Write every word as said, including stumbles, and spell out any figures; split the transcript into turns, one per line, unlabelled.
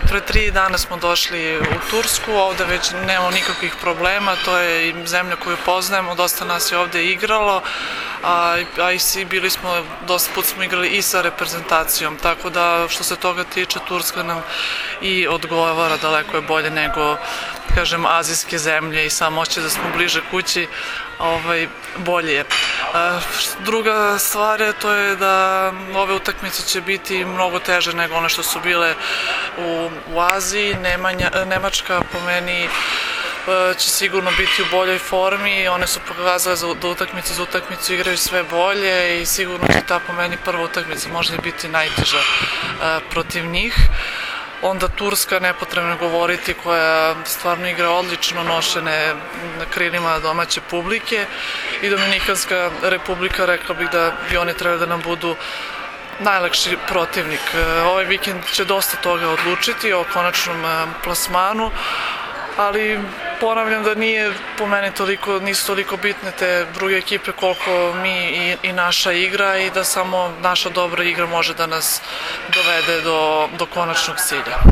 Pre tri dana smo došli u Tursku, ovde već nemamo nikakvih problema, to je i zemlja koju poznajemo, dosta nas je ovde igralo, a, a i svi bili smo, dosta put smo igrali i sa reprezentacijom, tako da što se toga tiče Turska nam i odgovara, daleko je bolje nego, kažem, azijske zemlje i samo hoće da smo bliže kući, ovaj, bolje je. Druga stvar je to je da ove utakmice će biti mnogo teže nego one što su bile u, u Aziji. Nemanja, Nemačka po meni će sigurno biti u boljoj formi, one su pokazale da utakmice za utakmicu igraju sve bolje i sigurno će ta po meni prva utakmica možda biti najteža protiv njih. Onda Turska, nepotrebno govoriti, koja stvarno igra odlično, nošene na krilima domaće publike, i Dominikanska republika, rekla bih da i oni treba da nam budu najlakši protivnik. Ovaj vikend će dosta toga odlučiti o konačnom plasmanu, ali ponavljam da nije po meni toliko, nisu toliko bitne te druge ekipe koliko mi i, i naša igra, i da samo naša dobra igra može da nas dovede do, do konačnog cilja.